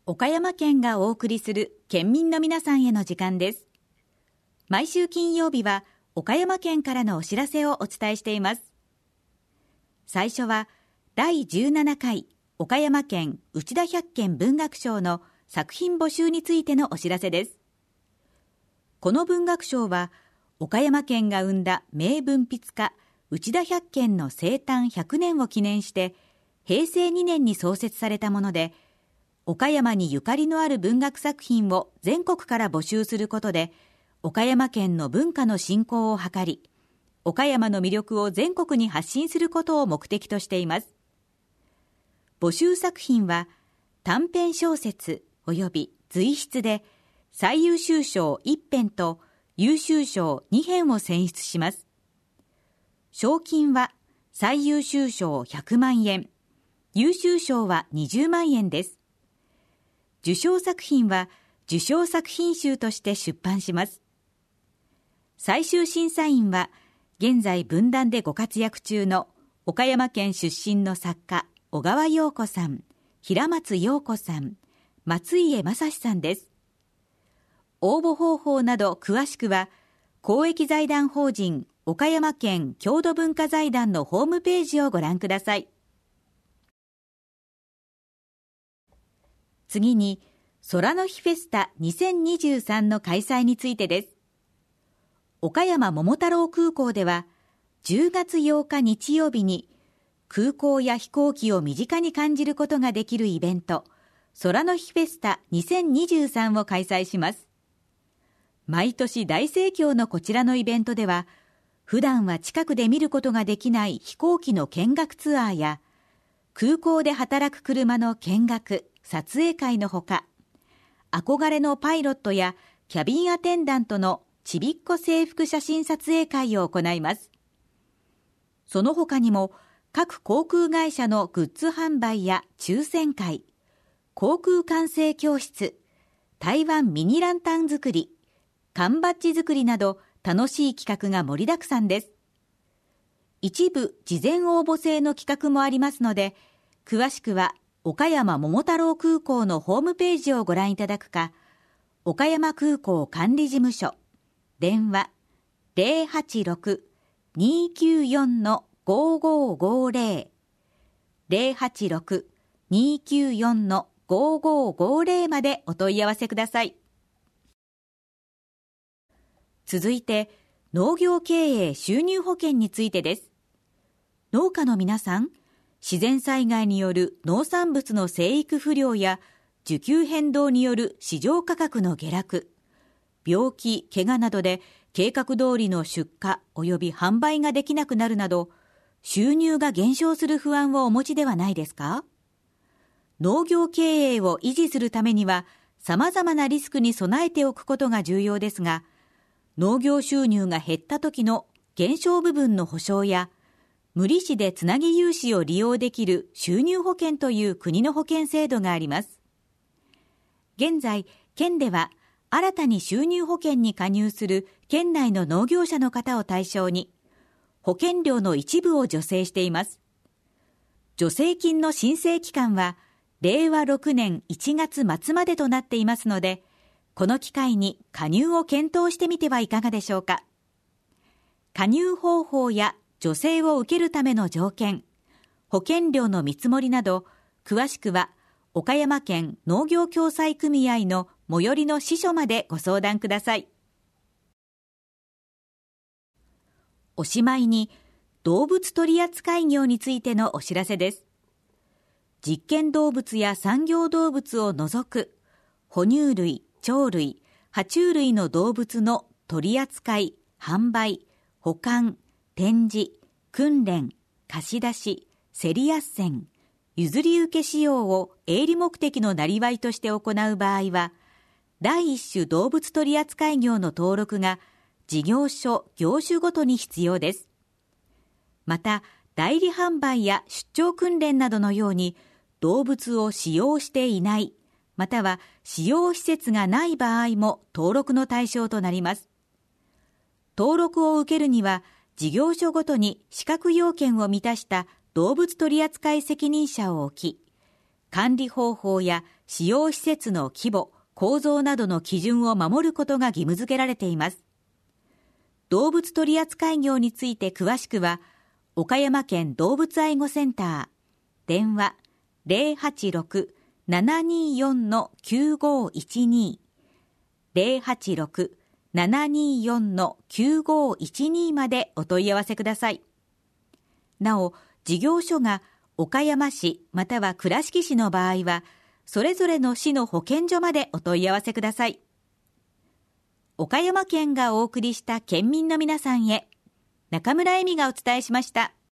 岡山県がお送りする県民の皆さんへの時間です。毎週金曜日は岡山県からのお知らせをお伝えしています。最初は第17回岡山県内田百軒文学賞の作品募集についてのお知らせです。この文学賞は岡山県が生んだ名文筆家内田百軒の生誕100年を記念して平成2年に創設されたもので、岡山にゆかりのある文学作品を全国から募集することで、岡山県の文化の振興を図り、岡山の魅力を全国に発信することを目的としています。募集作品は短編小説及び随筆で最優秀賞1編と優秀賞2編を選出します。賞金は最優秀賞100万円、優秀賞は20万円です。受賞作品は受賞作品集として出版します。最終審査員は現在文壇でご活躍中の岡山県出身の作家小川陽子さん、平松陽子さん、松家正史さんです。応募方法など詳しくは公益財団法人岡山県郷土文化財団のホームページをご覧ください。次に空の日フェスタ2023の開催についてです。岡山桃太郎空港では10月8日日曜日に空港や飛行機を身近に感じることができるイベント、空の日フェスタ2023を開催します。毎年大盛況のこちらのイベントでは、普段は近くで見ることができない飛行機の見学ツアーや、空港で働く車の見学、撮影会のほか、憧れのパイロットやキャビンアテンダントのちびっこ制服写真撮影会を行います。その他にも、各航空会社のグッズ販売や抽選会、航空管制教室、台湾ミニランタン作り、缶バッジ作りなど楽しい企画が盛りだくさんです。一部事前応募制の企画もありますので、詳しくは岡山桃太郎空港のホームページをご覧いただくか、岡山空港管理事務所、電話 086-294-5550 086-294-5550までお問い合わせください。続いて、農業経営収入保険についてです。農家の皆さん、自然災害による農産物の生育不良や需給変動による市場価格の下落、病気、怪我などで計画通りの出荷及び販売ができなくなるなど、収入が減少する不安をお持ちではないですか？農業経営を維持するためには、様々なリスクに備えておくことが重要ですが、農業収入が減った時の減少部分の保証や、無利子でつなぎ融資を利用できる収入保険という国の保険制度があります。現在、県では新たに収入保険に加入する県内の農業者の方を対象に、保険料の一部を助成しています。助成金の申請期間は、令和6年1月末までとなっていますので、この機会に加入を検討してみてはいかがでしょうか。加入方法や助成を受けるための条件、保険料の見積もりなど、詳しくは岡山県農業共済組合の最寄りの支所までご相談ください。おしまいに、動物取扱業についてのお知らせです。実験動物や産業動物を除く、哺乳類、鳥類、爬虫類の動物の取り扱い、販売、保管、展示、訓練、貸し出し、競り斡旋、譲り受け使用を営利目的の生業として行う場合は、第一種動物取扱業の登録が事業所・業種ごとに必要です。また、代理販売や出張訓練などのように動物を使用していない、または使用施設がない場合も登録の対象となります。登録を受けるには、事業所ごとに資格要件を満たした動物取扱責任者を置き、 管理方法や使用施設の規模、構造などの基準を守ることが義務付けられています。動物取扱業について詳しくは、岡山県動物愛護センター、電話 086-724-9512 086-724-9512 までお問い合わせください。なお、事業所が岡山市または倉敷市の場合は、それぞれの市の保健所までお問い合わせください。岡山県がお送りした県民の皆さんへ、中村恵美がお伝えしました。